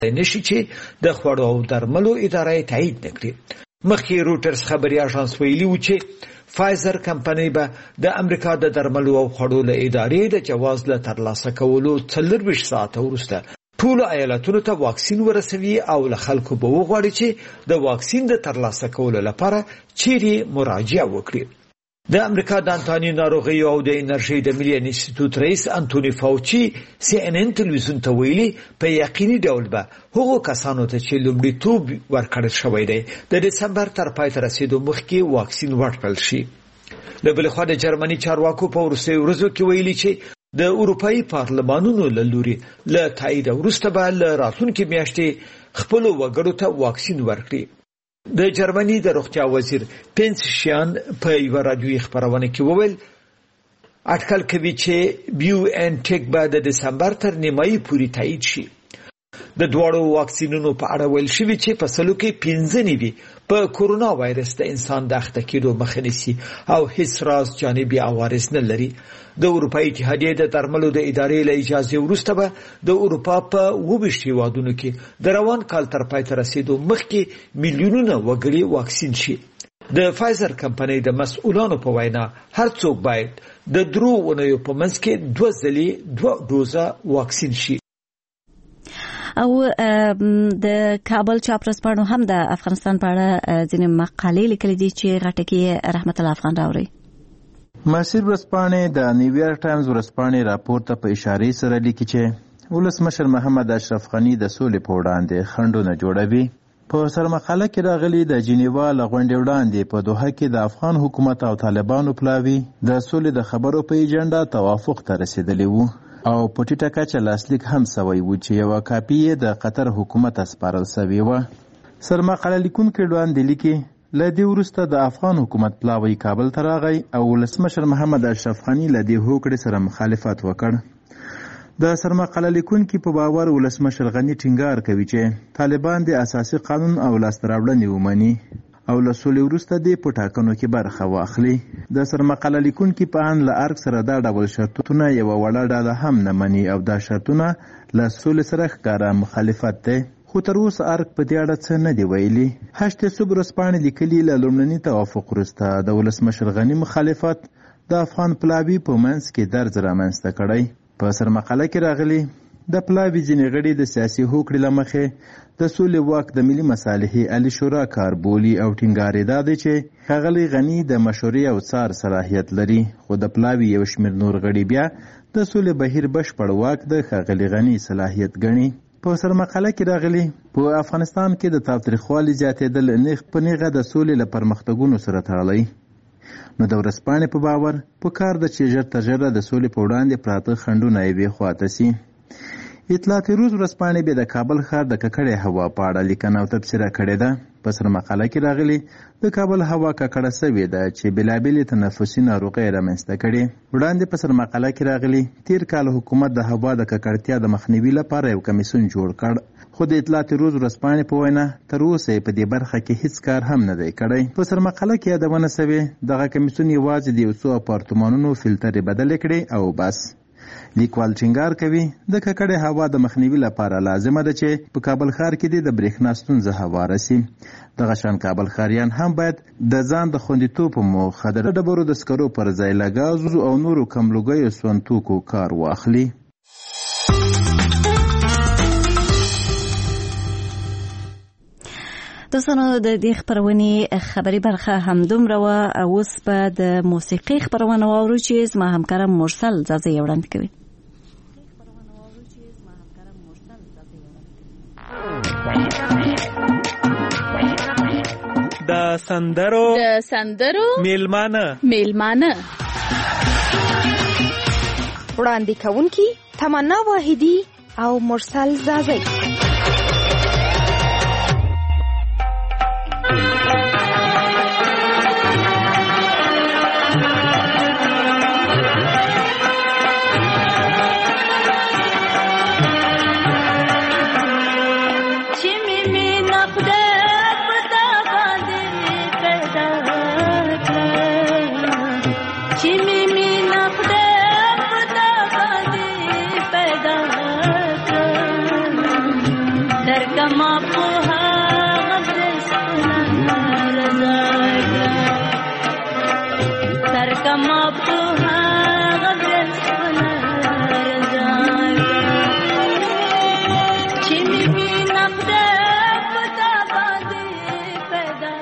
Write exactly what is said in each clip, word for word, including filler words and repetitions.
نشي چې د خوړو او درملو ادارې تایید نکړي. مخکې روټرز خبري اژانس ویلي و چې فایزر کمپنۍ به د امریکا د درملو او خوړو له ادارې د جواز له ترلاسه کولو څلرویشت ساعته وروسته ټولو ایالتونو ته واکسین ورسوي او له خلکو به وغواړي چې د واکسین د ترلاسه کولو لپاره چیرې مراجعه وکړي. د امریکا د انتاني ناروغیو او د انرژۍ د ملي انسټیټیوټ رئیس انټونی فاوچي سی ان ان تلویزیون ته ویلي په یقیني ډول به هغو کسانو ته چې لومړیتوب ورکړل شوی دی د دسمبر تر پای ته رسیدو مخکې واکسین ورکړل شي. له بلې خوا د جرمني چارواکو په وروستیو ورځو کې ویلي چې د اروپایي پارلمانونو له لوري له تایید وروسته به له راتلونکې میاشتې خپلو وګړو ته واکسین ورکړي. د جرمني د روغتیا وزیر پنس شیان په یوه راډیویي خپرونه کې وویل اټکل کوي چې بیو ان ټیک به د دسمبر تر نیمایي پورې تایید شي. د دواړو واکسینونو په اړه ویل شوي چې په سلو کې پنځه نوي په کورونا وایرس د انسان د اخته کېدو مخه نیسي او هیڅ راز جانبي عوارض نه لري. د اروپایي اتحادیې د درملو د ادارې له اجازې وروسته به د اروپا په اوویشت هېوادونو کې د روان کال تر پای ته رسیدو مخکې میلیونونه وګړي واکسین شي. د فایزر کمپنۍ د مسؤلانو په وینا هر څوک باید د درو اونیو په منځ کې دوه ځلې دوه ډوزه واکسین شي. او د کابل چاپرسپانو هم د افغانستان په اړه ځینې مقالې لیکلې دي چې غټکي رحمت الله افغان راوړي. مسیر ورځپاڼې د نیویارک ټایمز ورځپاڼې راپور ته په اشارې سره لیکي چې ولسمشر محمد اشرف غني د سولې په وړاندې خنډونه جوړوي. په سرمقاله کې راغلي د جنیوا له غونډې وړاندې په دوحه کې د افغان حکومت او طالبانو پلاوي د سولې د خبرو په ایجنډا توافق ته رسیدلی وو او په ټیټه کچه لاسلیک هم سوی و چې یوه کاپي یې د قطر حکومت سپارل سوې وه. سرمقاله لیکونکي وړاندې لیکي له دې وروسته د افغان حکومت پلاوی کابل ته راغی او ولسمشر محمد اشرف غني له دې هوکړې سره مخالفت وکړ. د سرمقاله لیکونکي په باور ولسمشر غني ټینګار کوي چې طالبان د اساسي قانون او لاسته راوړنې ومني او له سولې وروسته دې په ټاکنو کې برخه واخلي. د سرمقاله لیکونکي په ان له ارګ سره دا ډول شرطونه یوه وړه ډله هم نه مني او دا شرطونه له سولې سره ښکاره مخالفت دی. خو تر اوسه ارګ په دې اړه څه نه دي ویلي. هشت صبح ورځپاڼې لیکلي له لومړني توافق وروسته د ولسمشر غني مخالفت د افغان پلاوي په منځ کې درز رامنځته کړی. په سرمقاله کې راغلي د پلاوي ځینې غړي د سیاسي هوکړې له مخې د سولې واک د ملي مصالحې علي شورا کار بولي او ټینګار یې دا دی چې ښاغلی غني د مشورې او څار صلاحیت لري، خو د پلاوي یو شمېر نور غړي بیا د سولې بهیر بشپړ واک د ښاغلي غني صلاحیت ګڼي. په سرمقاله کې راغلي په افغانستان کې د تاوتریخوالي زیاتېدل نیغ په نیغه د سولې له پرمختګونو سره تړلی. نو د ورځپاڼې په باور په کار ده چې ژر تر ژره د سولې په وړاندې پراته خنډونه یوې خواته سي. اطلاعات روز ورځپاڼې بیا د کابل ښار د ککړې هوا په اړه لیکنه او تبصره کړې ده. په سرمقاله کې راغلي د کابل هوا ککړه سوې ده چې بېلابېلې تنفسي ناروغۍ رامنځته کړي. وړاندې په سرمقاله کې راغلي تیر کال حکومت د هوا د ککړتیا د مخنیوي لپاره یو کمیسیون جوړ کړ، خو د اطلاعات روز ورځپاڼې په وینا تر اوسه په دې برخه کې هیڅ کار هم نه دی کړی. په سرمقاله کې یادونه سوې دغه کمیسیون یوازې د یو څو اپارتمانونو فلټرې بدلې کړې او بس. لیکوال ټینګار کوي د ککړې هوا د مخنیوي لپاره لازمه ده چې په کابل ښار کې د برېښنا ستونزه هواره سي. دغه شان کابل ښاریان هم باید د ځان د خوندیتوب په موخه د ډبرو د سکرو پر ځای له ګازو او نورو کملوګیو سون توکو کار واخلي. دوستانو د دې خبرونې خبري برخه همدومره وه. اوس به د موسیقي خبرونه واورو چې زما همکار مرسل زازه یې وړاندې کوي. د سندرو د سندرو میلمانه میلمانه وړاندې کوونکي تمنا واحدي او مرسل زازه. ترکما په هغه سپینه رضا ترکما په هغه سپینه رضا چې می نقد پتا باندې پیدا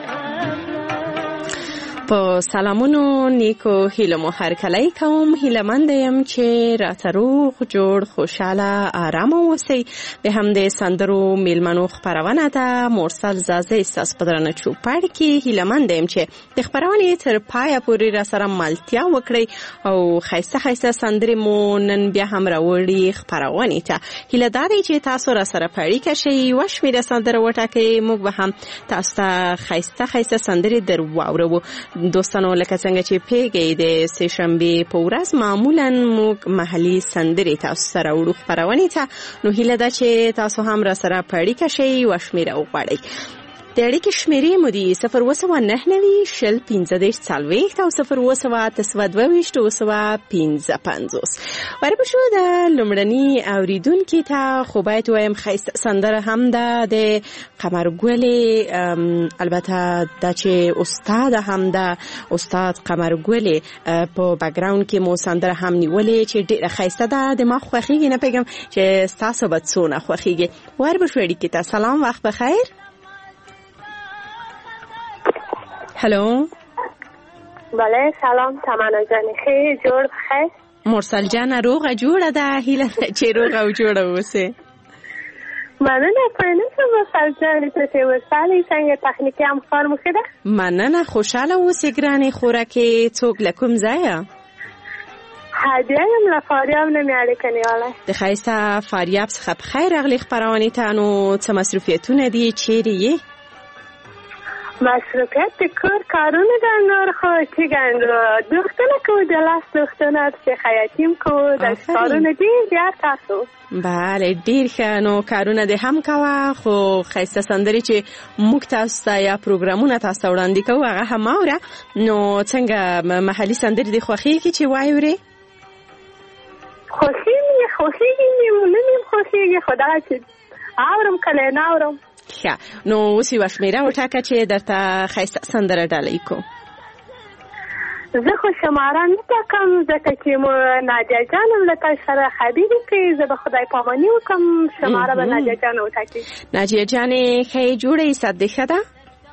په سلامونو نیکو هیله مو هر کله کوم هیله مند یم چې راته روغ جوړ خوشاله آرام اوسئ د همدې سندرو میلمنو خپرونه ده مرسل زازه ستاسو په درنه چوپړ کې هیله مند یم چې د خپرونې تر پایه پورې را سره ملتیا وکړئ او ښایسته ښایسته سندرې مو نن بیا هم راوړي خپرونې ته هیله دا دی چې تاسو را سره په اړیکه شئ یوه شمېره سندره وټاکئ موږ به هم تاسو ته ښایسته ښایسته سندرې در واورو دوستانو لکه څنګه چې پیګی د سه شنبه په ورځ معمولا موږ محلي سندرې تاسو سره وړو خپرونې ته نو هیله ده چې تاسو هم را سره په اړیکه شئ یوه شمېره وغواړئ د اړیکې شمېرې مو دي صفر اووه سوه نهه نوي شل پنځه دېرش څلوېښت او صفر اووه سوه اته سوه دوه ویشت اووه سوه پنځه پنځوس ورپسې د لومړني اورېدونکي ته خو باید ووایم ښایسته سندره هم ده د قمرګلې البته دا چې استاده هم ده استاد قمرګلې په بکګراوند کې مو سندره هم نیولې چې ډېره ښایسته ده د ما خوښېږي نه پوهېږم چې ستاسو به څونه خوښېږي ورپسې اړیکې ته سلام وخت بخیر هلو بله سلام تمنا جانی خیلی جوړ بخیر مرسل جان روغه جوړه ده هیله چې روغه او جوړه اوسه مننه پاینه مرسل جان ته ته وسالي څنګه تخنیکی هم کار مو کړه مننه خوشاله اوسې ګرانې خوراکي څوک لکم ځای هدیه یم له فاریاب نه مې اړیکه نیولی د ښایسته فاریاب څخه بخیر راغلې خپرونې ته نو څه مصروفیتونه دي چیرې یې مصروفیت د کور کارونه ده نور خو چې ګڼو دوختونه کوو د لاس دوختونه چې خیاطیم کوو داسې کارونه دي زیات تاسو بله ډېر ښه نو کارونه دې هم کوه خو ښایسته سندرې چې موږ تاسو ته یا پروګرامونه تاسو ته وړاندې کوو هغه هم اوره نو څنګه محلي سندرې دې خوښېږي چې واورې خوښېږي خوښېږي مې نه مې خوښېږي خو دغه چې اورم کله نه اورم ښه نو اوس یوه شمېره وټاکه چې درته ښایسته سندره ډالۍ کو زه خو شماره نه ټاکم ځکه چې مو نادیه جان هم له تاسو سره خبرې کوي زه به خدای پاماني وکړم شماره به نادیه جان وټاکي نادیه جانې ښه جوړه یې صد دې ښه ده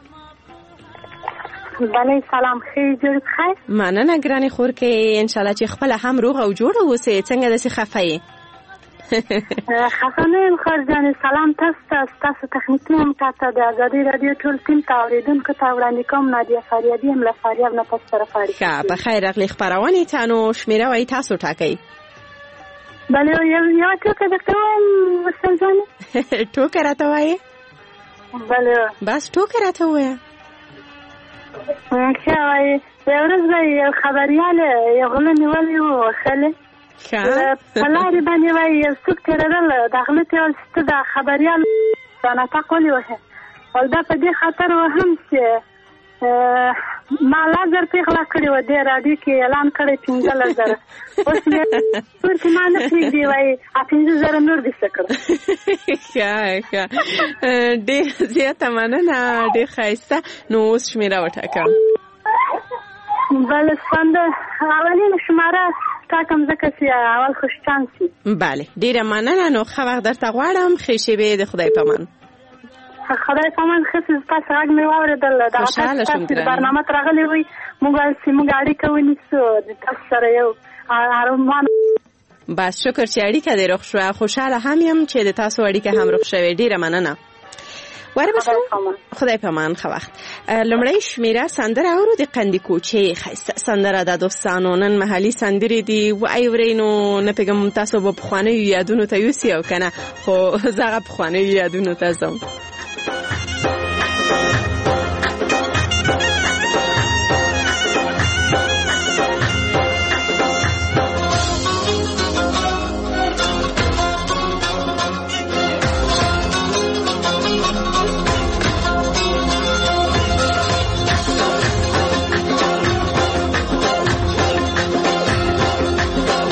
بله سلام ښه جوړ بخیر مننه ګرانې خور کې انشاءالله چې خپله هم روغه او جوړه اوسې څنګه داسې خفه یې خفه نه یم خور جانې سلام تاسو ته ستاسو تخنیکي هم تاته د ازادي راډیو ټول ټیم ته اورېدونکو ته وړاندې کوم نادیه فریابي یم له فاریاب نه تاسو سره فارغ ښه په خیر راغلې خپرونې ته نو شمېره وایي تاسو ټاکئ بله یوه ټوکه درته وایم مرسل جانې ټوکه راته وایې بله بس ټوکه راته ووایه ښه وایي یو ورځ به یو خبریال یو غله نیولی و وښلې په لارې باندې وایي یو څوک تېرېدل د غله ته ویل چې ته د خبریال ناټک ولې وهې او دا په دې خاطر وهم چې ما لزر پېغله کړې وه دې راډیو کې اعلان کړی پنځلس زره اوس مې ټول چې ما نه پرېږدي وایي پنځه زره نور دې څه کړه ښه ښه ډېر زیاته مننه ډېر ښایسته نو اوس شمېره وټاکه بله سنده اولینه شماره ټاکم ځکه چې اول خوش چانس وي بله ډېره مننه نو ښه وخت درته غواړم ښې شېبې د خدای پامان خدای پامان ښه چې تاسو غږ مې واورېدل دغه تاسو د برنامه ته راغلی وئ موږ ویل چې موږ اړیکه ونیسو د تاسو سره یو ارمان بس شکر چې اړیکه دې روغ شوه خوشحاله هم یم چې د تاسو اړیکه هم روغ شوې ډېره مننه خدای پامان ښه وخت لومړی شمېره سندره اورو د قندي کوچې ښایسته سندره ده دوستانو نن محلي سندرې دي واورئ نو نه پوهېږم تاسو به پخوانیو یادونو ته یوسئ او که نه خو زه هغه پخوانیو یادونو ته ځم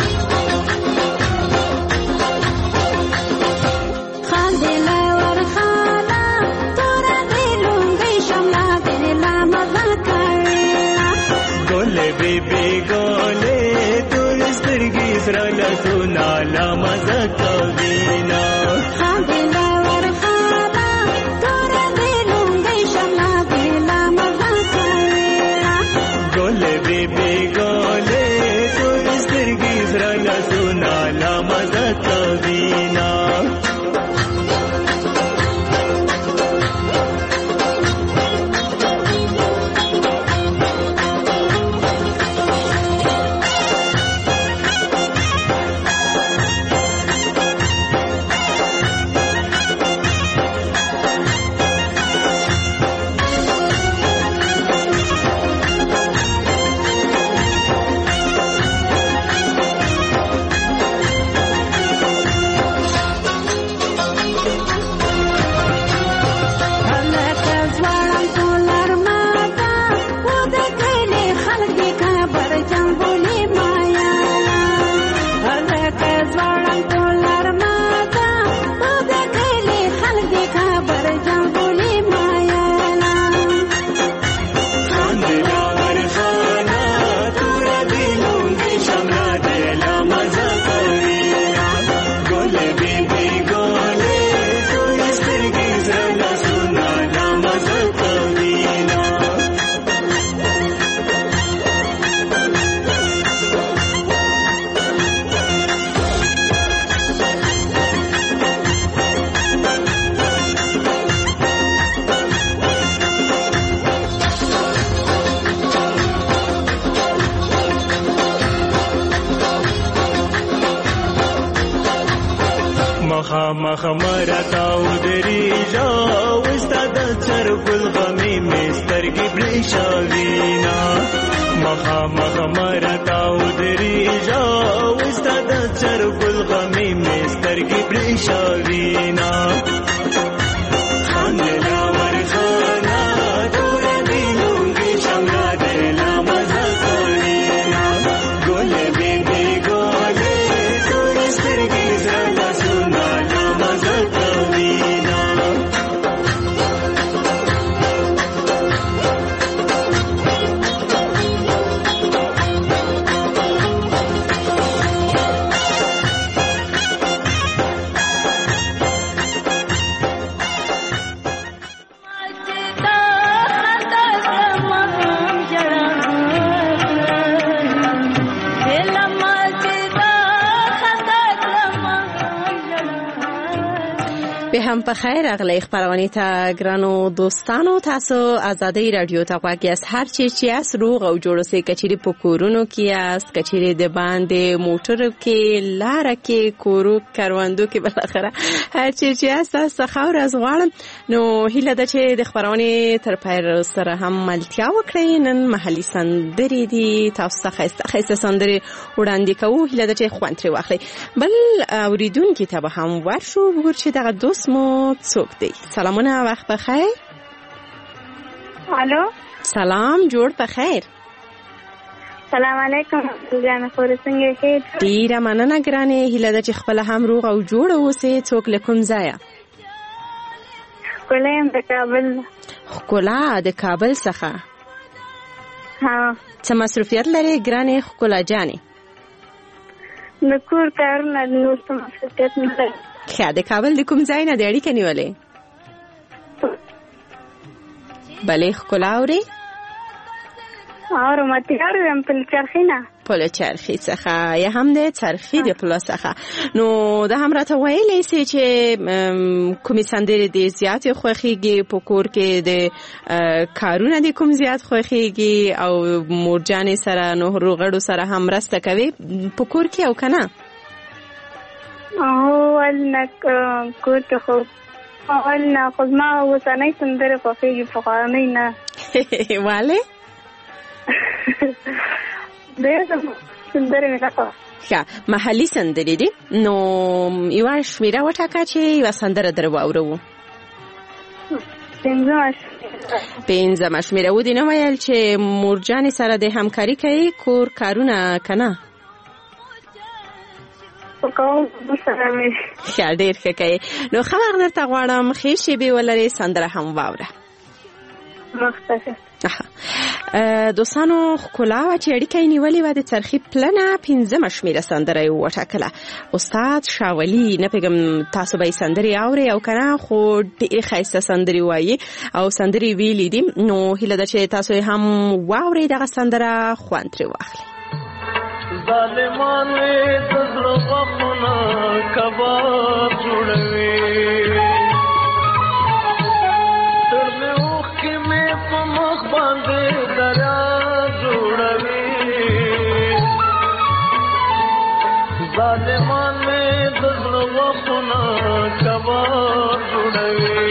خال دې لا ورخه مزه کوینا خاندلا ورخانا تور دلونګي شمنا بلا مزه کوینا ګولې بیبي ګولې تور سترګې زرا سونا لا مزه کوینا مخ مرتاو دریجا وستاد چرګل غمی مسترګي برښاوینا مخ مخ مرتاو دریجا وستاد چرګل غمی مسترګي برښاوینا خاندلا ورخانا تور دلونګي شمنا دلا مزه کوینا ګولې بیبي ګولې تور سترګې زرا سونا مزه کوینا به هم په خیر اغلی خبرونه تا ګرانو دوستانو تاسو آزادۍ رادیو ته غواړئ اس هر چی چې اس روغ او جوړ سي کچيري په کورونو کې اس کچيري د باندې موټر کې لار کې کورو کاروندو کې بل اخره هر چی چې اس اس خاور از غواړم نو هیله ده چې د خبرونه تر پیر سره هم ملتیا وکړي نن محلي سندري دي تاسو ته خسته خسته سندري وړاندې کوو هیله ده چې خوند ترې واخلي بل اوریدونکو ته به هم ورشو وګور چې دغه دوست مو څوک دی سلامونه وخت بخیر الو سلام جوړ بخیر سلام علیکم ګرانه خور څنګه یې ډیره مننه ګرانه هیله ده چې خپل هم روغ او جوړ اوسې څوک له کوم ځای کولم د کابل خکولا د کابل څخه ها څه مصروفیت لري ګرانه خکولا جانې نکور کارونه نور څه مصروفیت نه لري خیا د کابل د کوم ځای نه د اړیکې نیولې بلې ښکلا اورې اورم اتیار یم په چرخینه په چرخی څخه یا هم د چرخی د پلا څخه نو د هم راته ویلې سي چې کومې سندرې د زیات خوښيږي په کور کې د کارونه د کوم زیات خوښيږي او مورجانې سره نو روغړو سره هم راسته کوي په کور کې او کنه او ولنه کور ته خو ولنه خو ما وسنۍ سندرې خوښېږي پخوانۍ نه والې ډېرې سندرې مې خوښه ښه محلي سندرې دي نو یوه شمېره وټاکه چې یوه سندره در واورو پنځمه پنځمه شمېره ودې نه ویل چې مورجانې سره د همکاري کوي کور کارونه که نه ښه ډېر ښه کوي نو ښه وخت درته غواړم ښې شېبې ولرې سندره هم واوره دوستانو ښکلا وه چې اړیکه یې نیولې وه د څرخي پلنه پنځمه شمېره سندره یې وټاکله. استاد شاولي نه پوهېږم تاسو به یې سندرې اورئ او که نه، خو ډېرې ښایسته سندرې وایي او سندرې ویلي دي. نو هیله ده چې تاسو یې هم واورئ، دغه سندره خوند ترې واخلئ. ظالمان مې د زړه غمونه کباب جوړوي، تر مې اوښکې مې په مخ باندې دریا جوړوي. ظالمان مې د زړه غمونه کباب جوړوي.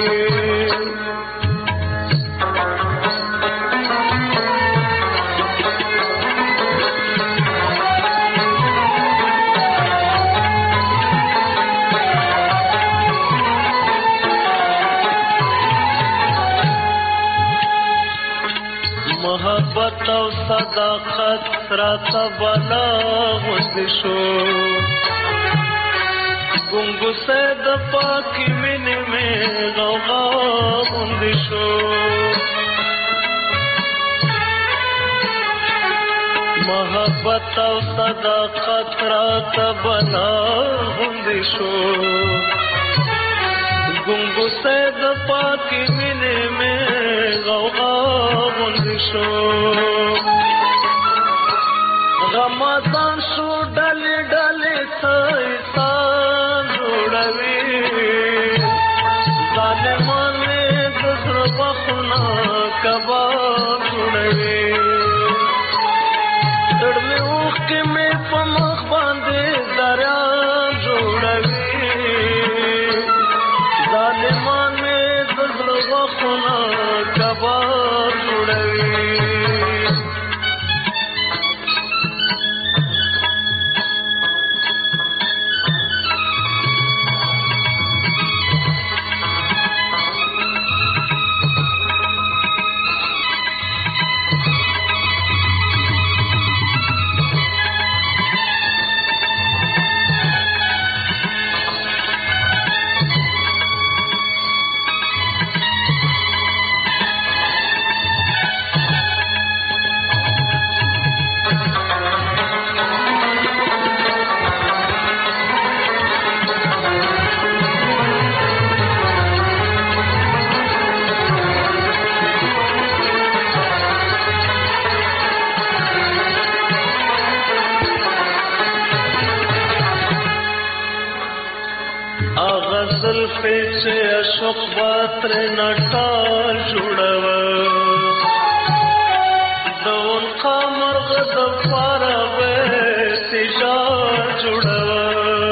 محبت او صداقت راته بلا غوندې شو، ګونګوسې د پاکې مینې مې غوغا غوندې شو. محبت او صداقت راته بلا غوندې شو، ګونګوسې د پاکې مینې مې غوغا غوندې شو. رمضان شو ډلې ډلې سایسان جوړوي، ظالمان مې د زړه غمونه کباب جوړوي. تر مې اوښکې مې په مخ باندې دریا جوړوي. ظالمان مې د زړه غمونه کباب جوړوي. پیچے اشوق باتر نٹال جوڑوا دون قامر غدب پارا بیتجا جوڑوا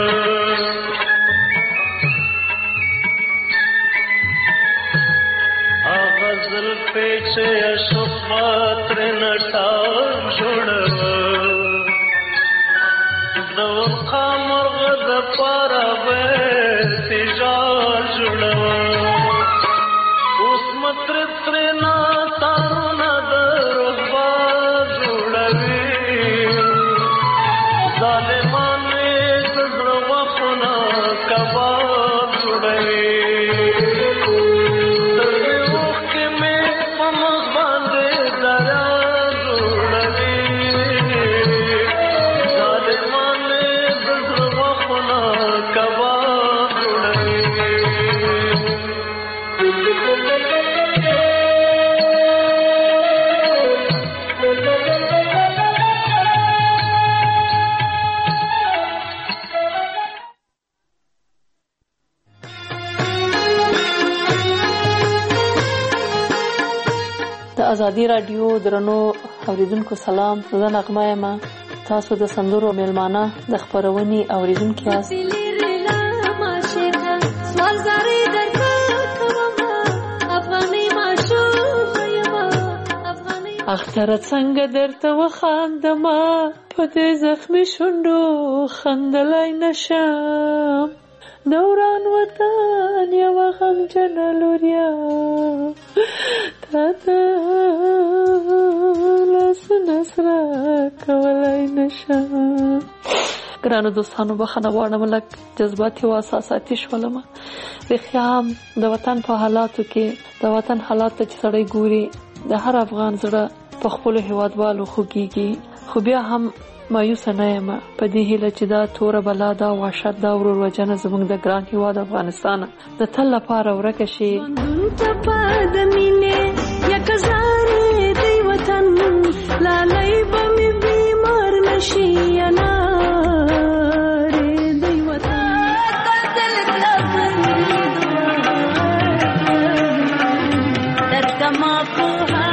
آغازل پیچے اشوق باتر نٹال جوڑوا دون قامر غدب پارا بیتجا ازادي رادیو درنو اوریدونکو سلام، زه نغمه یم. تاسو د سندرو میلمانه د خبرونې اوریدونکو یاست. اختر څنګه درته وخاندمه په دې زخمي شونډو خندلای نشم، دوران وطن یو غمجن لوریا تاته لاسونه سره کولای نشم. ګرانو دوستانو بخښنه غواړم، لږ جذباتي او احساساتي شولم. رښتیا د وطن په حالاتو کې د وطن حالات ته چې سړی ګوري د هر افغان زړه په خپل هیوادوالو خوږیږي. خو بیا هم مایوس نه یم په دې هیله چې دا توره بلا دا وحشت دا ورور وجنه زموږ د ګران هیواد افغانستان د تل لپاره ورکه شي. لالای به می بیمار نشي انا ری دی وطن قتل درکما په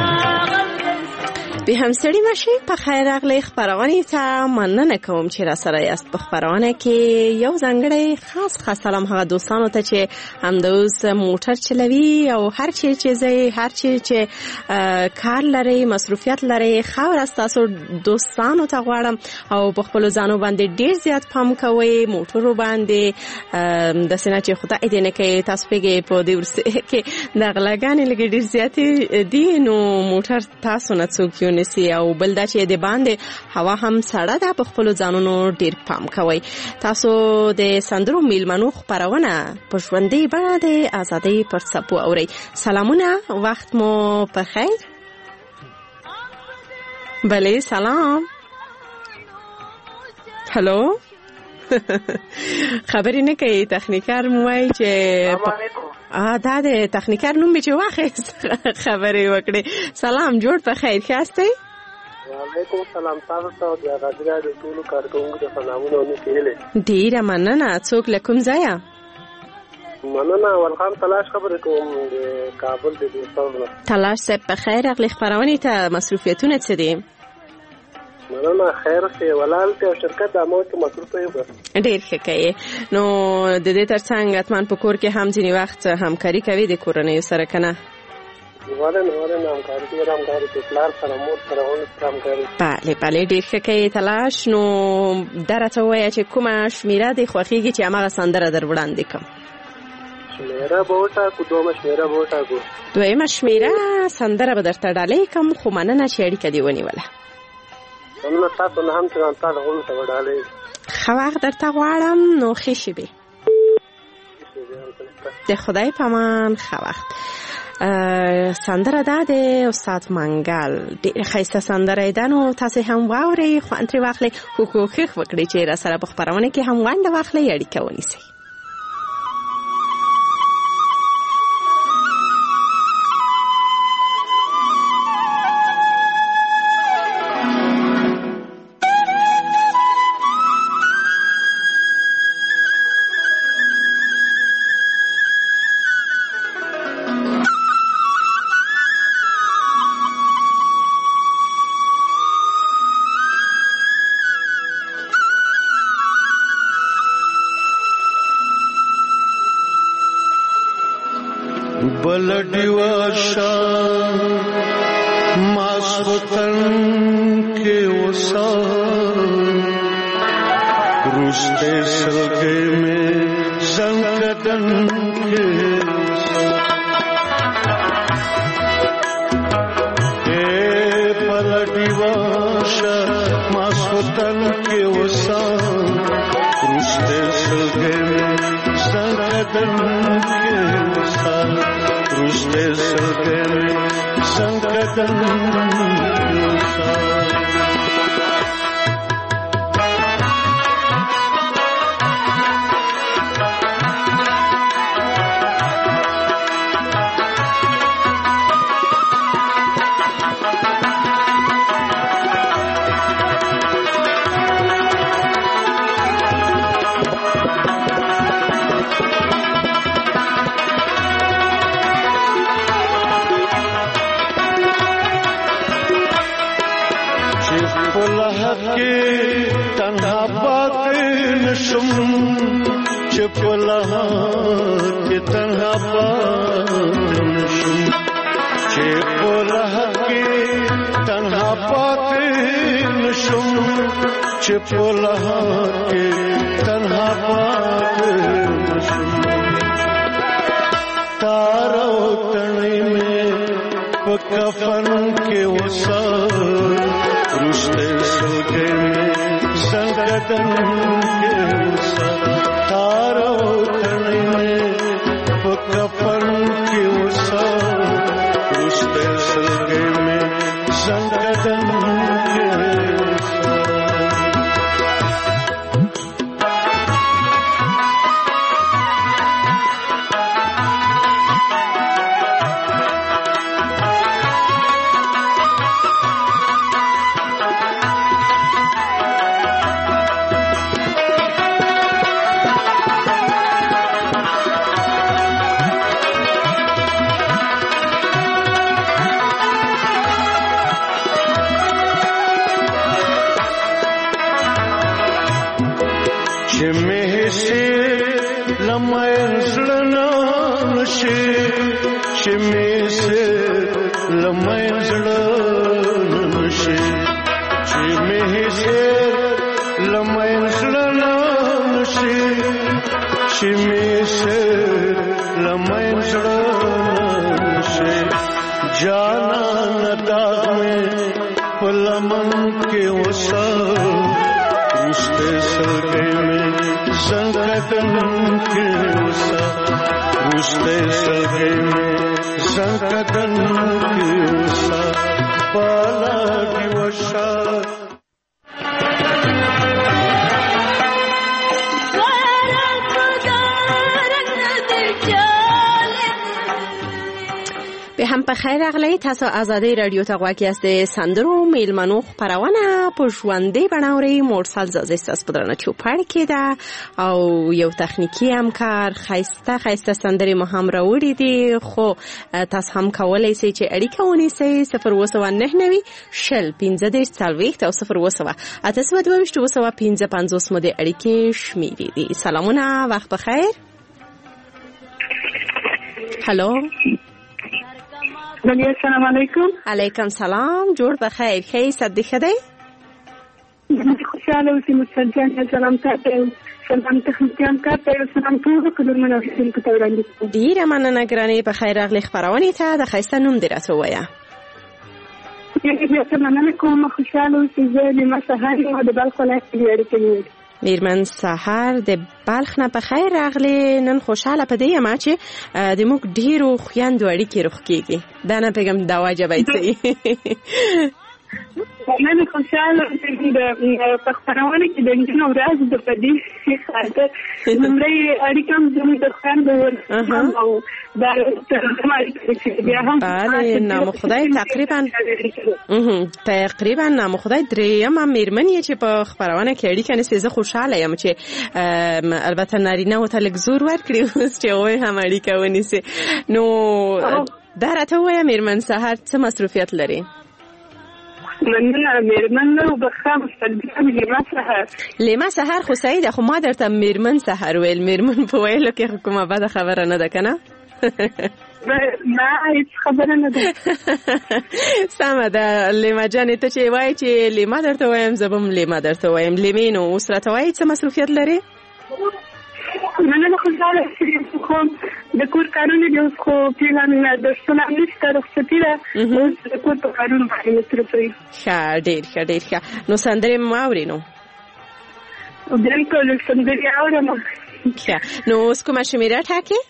به همسړي مشي په خیر راغلی خبرونه ته مننه کوم چې را سره یاست. په خبرونه کې یو ځانګړی خاص خاص سلام هغه دوستانو ته چې همدوس موټر چلوي او هر چی چیزي هر چی چې کار لري مصروفیت لري خاور تاسو دوستانو ته غواړم او په خپل ځانو باندې ډیر زیات پام کوئ موټر باندې د سینه چې خدای دې نه کوي تاسو پیګه په دې ورسه کې د غلاګانې لګي ډیر زیات دي نو موټر تاسو نه څوک نسی او بل دا چې د باندې هوا هم سړه ده په خپل ځانونو ډیر پام کوئ. تاسو د سندرو میلمنو خبرونه په ژوندۍ بڼه د ازادۍ پر څپو اورئ. سلامونه وخت مو په خیر. بله سلام. هلو خبرې نه کوي تخنیکر مو وایي چې ا دا د تخنیکر نوم به چې واخیست خبرې وکړي. سلام جوړ په خیر خاصه. وعلیکم السلام تاسو ته د غاډرا د ټول کارکونکو د سلامونه ونیسله. ډیره مننه. څوک لکم ځایا؟ مننه ولخان تلاش خبرې کوم د کابل د دوستانو. تلاش صاحب په خیر اغلی خبرونه ته مصروفیتونه څه دي؟ مننه خیر شه ولال ته شرکت د اموت مصروف یو ډیر ښه کوي. نو د دې ترڅنګ اتمان په کور کې هم ځینی وخت همکاري کوي د کورنۍ سره کنه؟ واره نه واره نه همکاري کوي همکاري په پلان سره مور سره اون سره همکاري. بله بله ډیر ښه کوي تلاش. نو درته وایي چې کومه شمیره د خوخیږي چې هغه سندره در وړاندې کوم؟ شمیره بوټا کو دوه شمیره بوټا کو دویمه شمیره سندره به درته ډالې کوم خو مننه چې اړیکه دی ونیوله. نو تاسو نه هم چې تاسو غوړ ته وډالې خو وخت درته غواړم نو خېشي به د خدای پامان خو وخت سندره ده د استاد منګل ډېر ښایسته سندره ده نو تاسو هم واورئ خوند ترې واخلئ کوښښ وکړئ چې را سره په خپرونه کې هم ونډه واخلئ اړیکه ونیسئ. بلډي ورشا ماسوتن کې وسا روسته سلګې مې زنګدن کې اے بلډي ورشا ماسوتن کې وسا روسته سلګې مې زنګدن کې وسا روسته سلګې مې زنګدن کې وسا تنها پاتې نشم چې په لحد کې تنها پاتې نشم چې په لحد کې تنها پاتې نشم چې په لحد کې تنها پاتې نشم تار او تڼۍ مې په کفن کې وسار روسته سلګې مې زنګدن کې وسا تار او تڼۍ مې په کفن کې وسا روسته سلګې مې زنګدن چې مې سه لمې زړه نشي چې مې سه لمې زړه نشي چې مې سه لمې زړه نشي جانا ندا مې پلمن کې وسا رشتے سلګې مې زنګتن کې وسا رشتے سلګې مې زنګتن کې وسا بالا کې وسا به هم په خیر راغلی. تاسو آزادۍ رادیو ته غواړئ است سندرو میلمنو خبرونه په ژوندۍ بڼه اورئ. مرسل زازي ستاسو په درنه چوپړ کې ده او یو تخنیکی همکار خیسته خیسته سندرې مو هم راوړي دي، خو تاسو هم کولی شئ چې اړیکه ونیسئ صفر اووه سوه نهه نوي شل پنځه دېرش څلوېښت او صفر اووه سوه اته سوه دوه ویشت اووه سوه پنځه پنځوس مو د اړیکې شمیرې دي. سلامونه، وخت بخیر. هلو السلام علیکم. علیکم سلام، جوړ بخیر. خیر صدې خدای خوشاله اوسې. مرسل جان سلام تاسو سلام تخنیکان کارته سلام ټول کډورمنه اوسې کو ته وړاندې. ډیره مننه ګرانې. په خیر راغلی خبرونه ته د خیسته نوم درته وایا. یې مننه کوم. خوشاله اوسې. زه د مسحر او د بلخ ولایت کې اړیکې میرمن سحر د بلخ نه په خیر راغلی. نن خوشاله پدې یم چې د موږ ډیرو خویندو اړیکې روغ کیږي. دا نه پیغام دا واجب ایتي. نن خوشاله د پخپرونه کې د انجن ورځ د پدې خاطر نمبرې اړیکې هم زموږ د خویندو او دا ترجمه اړیکې بیا هم بله نام خدای تقریبا تقریبا نام خدای دریم میرمن یې چې په خبرونه کې اړیکې نسي. زه خوشاله یم چې البته نارینه و ته لږ زور ورکړي اوس چې هغوی هم اړیکه ونیسي. نو دا راته ووایه میرمن سحر څه مصروفیت لري؟ مننه میرمن نو بخام مستقیم لیما سحر. لیما سحر خو صحیح ده، خو ما درته میرمن سحر ویل. میرمن په ویلو کې کومه بده خبره نه ده که نه؟ نه هیڅ خبره نه ده. سمه ده لیما جانې، ته چې وایې چې لیما درته وایم زه به هم لیما درته وایم. لیمې نو اوس راته وایې څه مصروفیت لرې؟ مننه خوشحاله کوم. د کور کارونه دي اوس خو پیغامونه درسونه نشته، رخصتي ده. اوس د کور په کارونو باندې مصروف یم. ښه، ډېر ښه ډېر ښه. نو سندرې مو اورې نو؟ بلکل سندرې اورم. ښه، نو اوس کومه شمېره ټاکې؟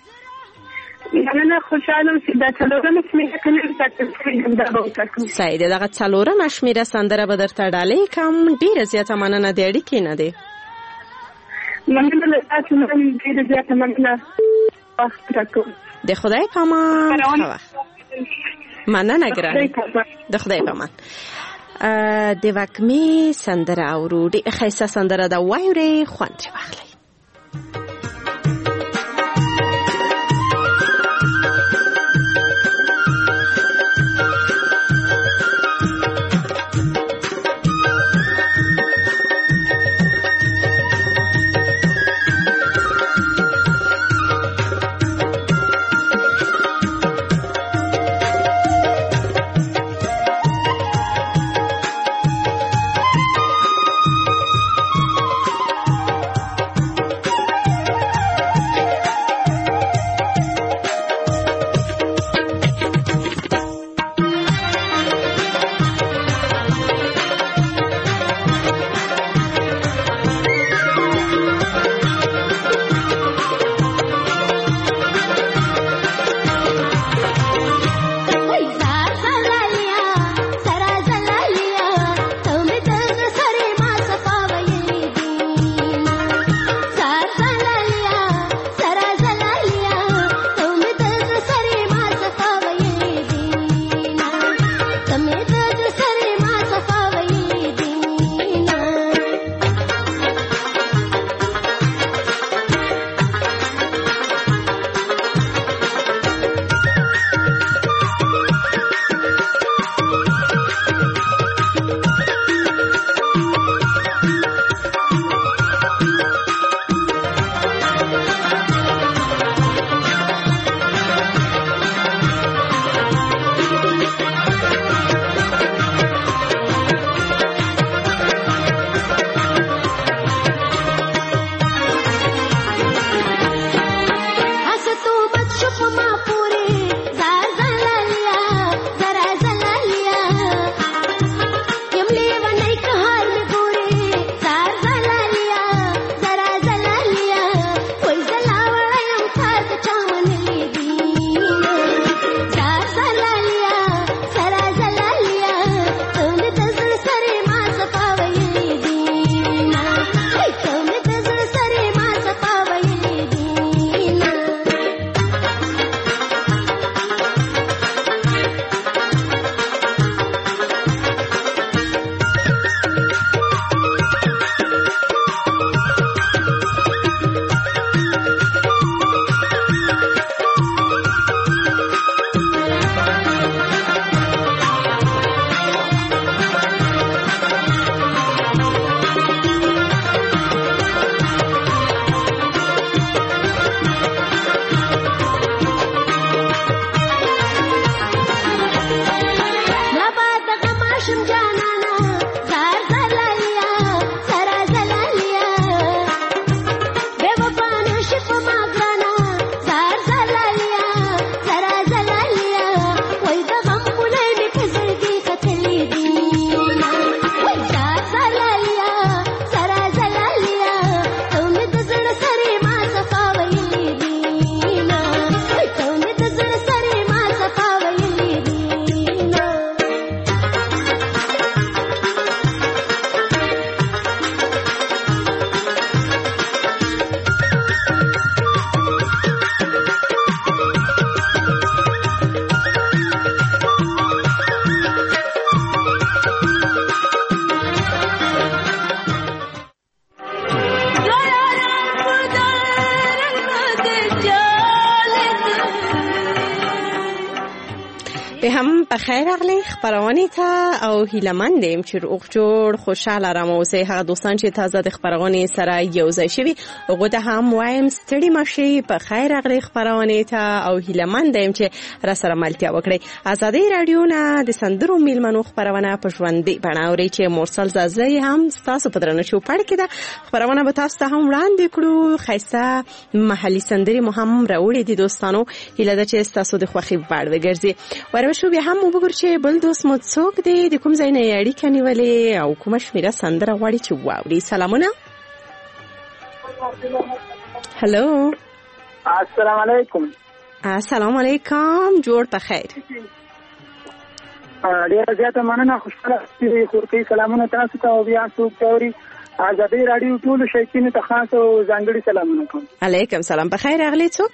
مننه خوشحاله اوسې. دا څلورمه شمېره که نه وټاکل دا به وټاکم. صحیح دی. دغه څلورمه شمېره سندره به درته ډالۍ کړم. ډېره زیاته مننه د اړیکې نه دی. مننه له تاسو نه ډېره زیاته مننه. وخت راکوم. د خدای په امان. مننه ګرانې. د خدای په امان. د وکمې سندره اورو. ډېره ښایسته سندره ده، واورئ، خوند ترې واخلئ. به هم بخیر اغلی خبرانی تا او هیلمندیم چې روغ جوړ خوشاله راموسي هغه دوستان چې تازه د خبرانی سره یو ځای شوي هغه ته هم وایم ستړي مشي بخیر اغلی خبرانی تا او هیلمندیم چې را سره ملتیا وکړي. آزادي رادیو نه د سندرو میلمنو خبرونه په ژوندۍ بڼه اوري چې مرسل زازي هم تاسو په درنه شو پړ کې دا خبرونه به تاسو ته هم وړاندې کړو. خیسته محلي سندري مو هم راوړي دي دوستانو هیله ده چې تاسو د خوخي وړ وګرځي. ورشو به هم وګور چې بل دوست مو څوک دی د کوم ځای نه اړیکه نیولې او کوم شمیره سندره غواړي چې واوري. سلامونه. هلو السلام علیکم. السلام علیکم. جوړ په خیر. ډیره زیاته مننه. خوشاله دې خورتي سلامونه تاسو ته او بیا څوک توري آزادي رادیو ټول شایقین ته خاص او ځانګړي سلامونه کوم. علیکم سلام. په خیر اغلی څوک؟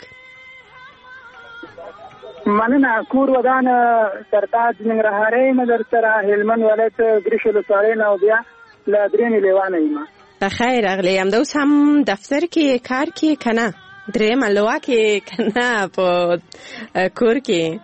مننه. کور ودان سرتاج ننګرهاري مدر سره هلمند ولایت ګریشلو سارین او بیا ل درېمې لیوانه یم. په خیر اغلی هم دوس هم دفتر کې کار کې کنه درېمه لوا کې کنه په کور کې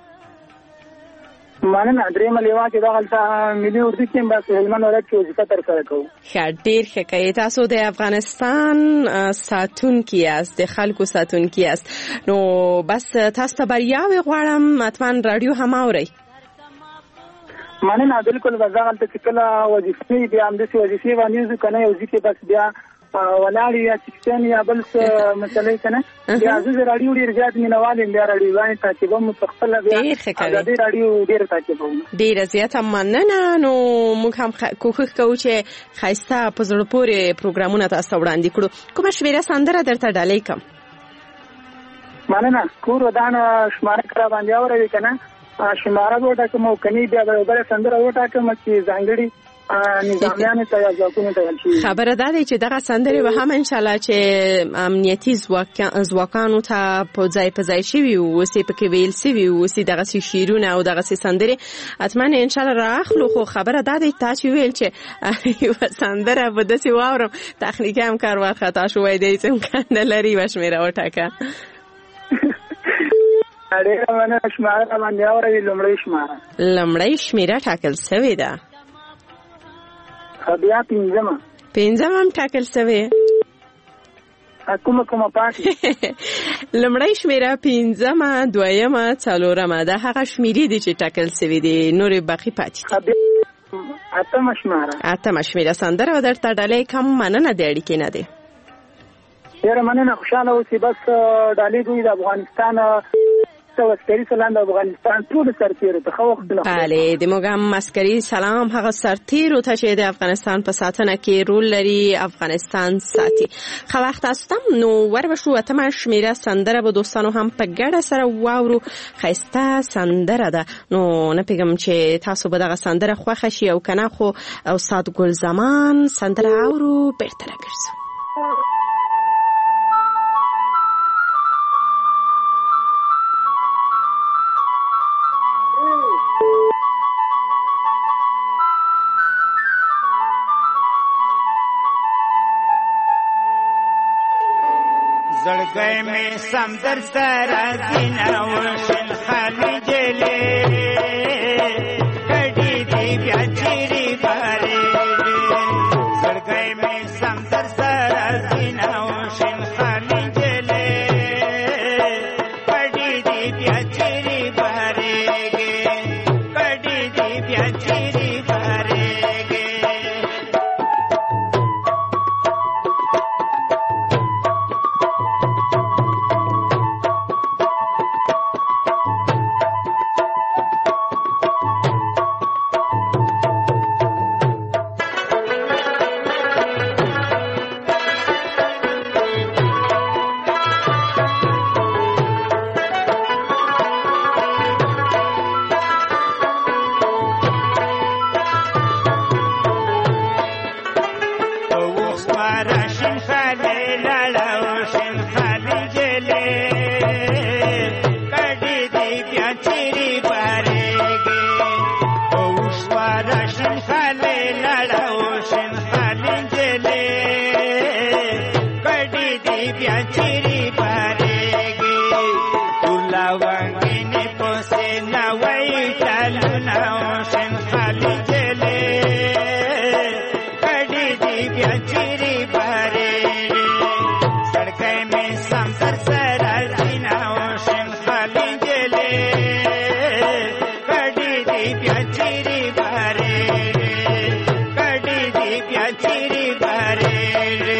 مننه. درېمه لیوا کې دغلته ملي اردو کې بس هلمند ولایت کې وظیفه تر سره کوم. ښه ډېر ښه کوي. تاسو د افغانستان ساتونکي یاست د خلکو ساتونکي یاست نو بس تاسو ته بریاوې غواړم. حتما رادیو هم اورئ. مننه. بالکل بس دغلته چې کله وظیفې بیا همداسې وظیفې باندې ځو که نه یو ځای کې بس بیا ولاړ یا چکتن یا بل څه مسلې کنه بیا زه رادیو ډیر زیات مینوال یم. بیا رادیو باندې تعقیبوم په خپل بیا د رادیو ډیر تعقیبوم. ډیر زیات مننه. نو موږ هم کوښښ کوو چې خایسته په زړه پورې پروګرامونه تاسو وړاندې کړو. کومه شمیره سندره درته ډالۍ کوم؟ مننه. کور ودان شماره کرا باندې اورئ کنه شماره وټاکم او کني بیا بل سندره وټاکم چې ځانګړي نظامیان ته یا ځواکونو ته ورشي. خبره ده چې دغه سندرې به هم ان شاء الله چې امنیتي ځواکانو ته په ځای په ځای شي او وسی په کې ویل سی او وسی دغه شیرونه او دغه سندرې اتمنه ان شاء الله راخلو. خو خبره ده چې ویل چې یو سندره به داسې واورم تخنیکی هم کار وخت خطا شوی دی چې امکان نه لري وشمیره وټاکه. اړه منه شماره باندې اورې لمړی شماره لمړی شمیره ټاکل شوی ده. بیا پنځمه پنځمه هم ټاکل شوی. کومه کومه پاتې لمړی شمیره پنځمه دویمه څلورمه دا هغه شمیرې دي چې ټاکل شوی دي نورې باقي پاتې دي. اتمه شماره اتمه شمیره سندره درته ډالۍ کوم. مننه د اړیکې نه دی. ډیره مننه. خوشاله اوسئ. بس ډالۍ دوی د افغانستان عسکري سلام د افغانستان ټول سرتیرو ته خو وخت نه بله د موږ هم عسکري سلام هغه سرتیرو ته چې د افغانستان په ساتنه کې رول لري افغانستان ساتي. خو وخت استم نو وربشو اتمه شمیره سندره به دوستانو هم په ګډه سره واورو. خیسته سندره ده نو نه پیغام چې تاسو به دغه سندره خوښ شي او کنه. خو استاد ګل زمان سندره اورو بیرته راګرځو. زړګی مې سمدر سره دینه وشل خالي جلې کډې دې بیا چیرې بارې زړګی مې سمدر سره دینه وشل خالي جلې کډې دې بیا چیرې بارې کډې دې بیا چیرې بارې Wait. कड़ी दी प्याचिरी बारे रे कड़ी दी प्याचिरी बारे रे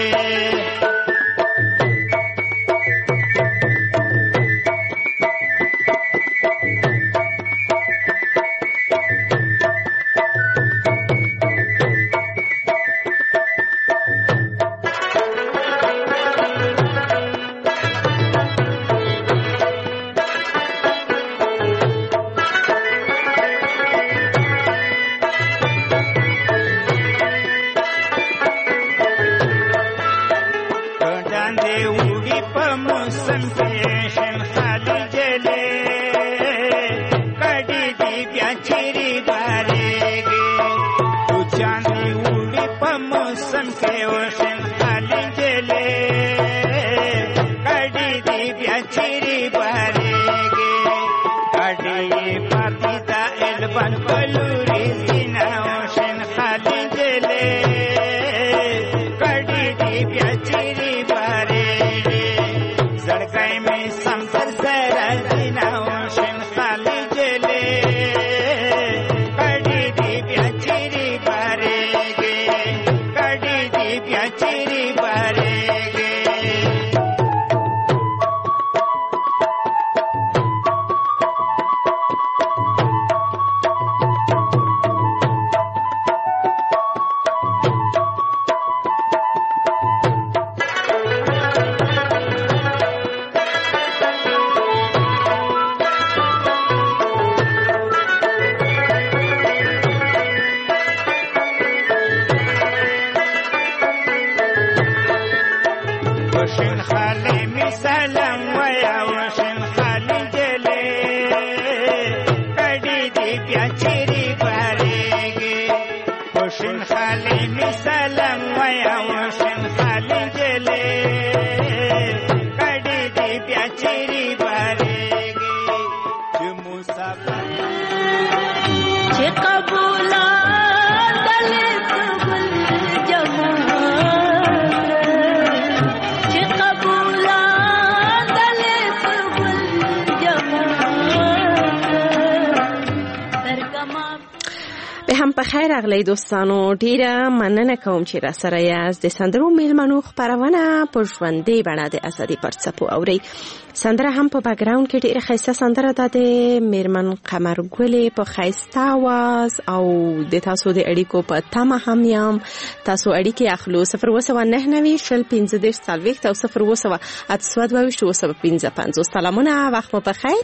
بخیر اغلی دوستانو ډیره مننه کوم چې را سره یاست. د سندرو میلمنو خپرونه په ژوندۍ بڼه د ازادي پر څپو اورئ. سندره هم په بیکګراوند کې ډیره ښایسته سندره ده د میرمن قمر ګلې په ښایسته آواز او د تاسو د اړیکو په تمه هم یم. تاسو اړیکې اخلو صفر اووه سوه نهه نوي شل پنځه دېرش څلوېښت او صفر اووه سوه اته سوه دوه ویشت اووه سوه پنځه پنځوس. سلامونه، وخت مو بخیر.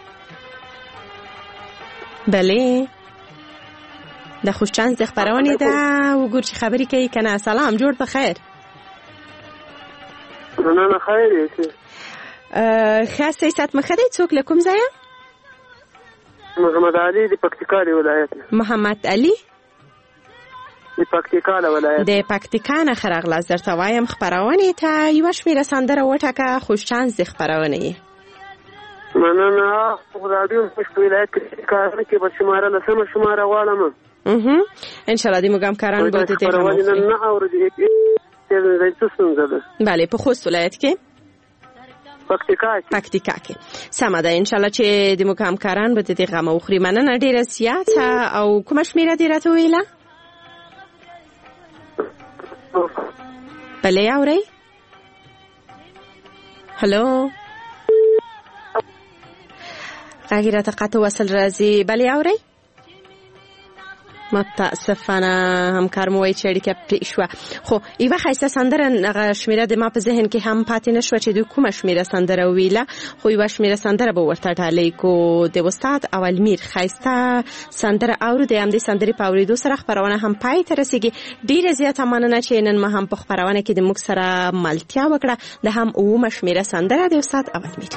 بله د خوش چانس د خبرونه ده وګور چې خبرې کوي کنه. سلام، جوړ په خیر. نه نه خیر یې. خاصه سات مخدی څوک له کوم ځای؟ محمد علي د پکتیکا ولایت. محمد علي د پکتیکا ولایت. د پکتیکا نه خرغلاس درته وایم خبرونه ته یو شمیره سندره وټکه خوش چانس د خبرونه. مننه. رادیو په ولایت کې کار کوي په شماره لسمه شماره غواړم. اها ان شاء الله دې موږ هم کاران به دې ته نه اورې دې څه. بله په خوست ولایت کې پکتیکا کې پکتیکا کې سم ده. ان شاء الله چې دې موږ هم کاران به دې غم او خوري. مننه ډیره سیاته. او کوم شمیره دې راته ویله؟ بله اورئ؟ هلو غږ راته قطع وصل راځي. بله اورئ؟ متاسفانه همکار مو وایي چې اړیکه پرې شوه. خو یوه ښایسته سندره هغه شمیره د ما په ذهن کې هم پاتې نه شوه چې دوی کومه شمیره سندره وویله، خو یوه شمیره سندره به ورته ډالۍ کو. د استاد اولمیر ښایسته سندره اورو. د همدې سندرې په اورېدو سره خپرونه هم پای ته رسېږي. ډېره زیاته مننه چې نن ما هم په خپرونه کې د موږ سره ملتیا وکړه. د هم اوومه شمیره سندره د استاد اولمیر.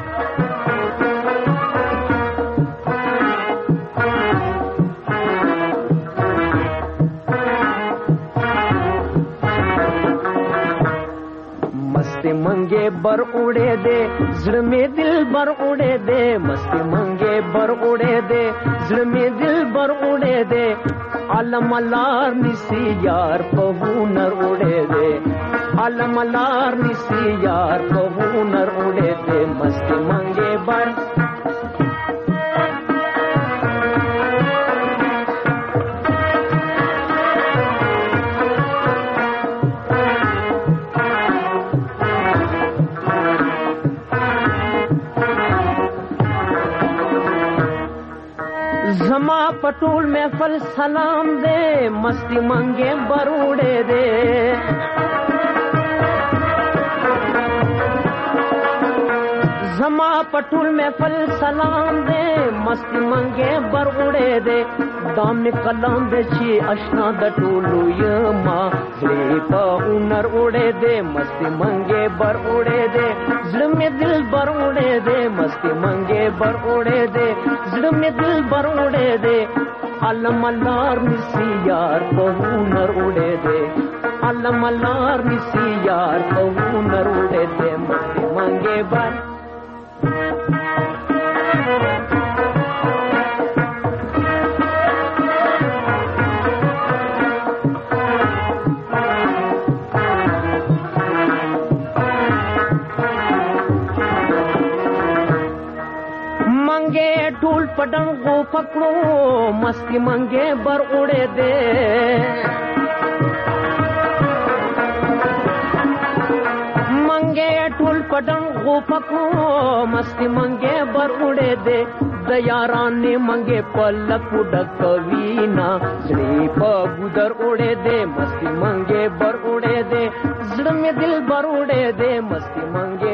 मस्ती मंगे बर उड़े दे जड़ में दिल बर उड़े दे. मस्ती मंगे बर उड़े दे जड़ में दिल बर उड़े दे. आलम लार निसी यार पहू नर उड़े दे. आलम लार निसी यार पहू नर उड़े दे. मस्ती मंगे बर زما پټول محفل سلام دے مستی منگے بروڑے دے زما پټول محفل سلام دے مستی منگے بروڑے دے دام کلام دے چی اشنا د ټولو یما زړه په اونر وړې دے مستی منگے بر وړې دے زړه می دل بر وړې دے مستی منگے بر وړې دے زړه می دل بر وړې دے علم لار نسی یار په اونر وړې دے علم لار نسی یار په اونر وړې دے مستی منگے بر ټول پډنګو پکړو مستی منګه بر وړې دے منګه ټول پډنګو پکړو مستی منګه بر وړې دے د یاران نه منګه پلک ډکوي نا زړه په ګودر وړې دے مستی منګه بر وړې دے زړه می دل بر وړې دے مستی منګه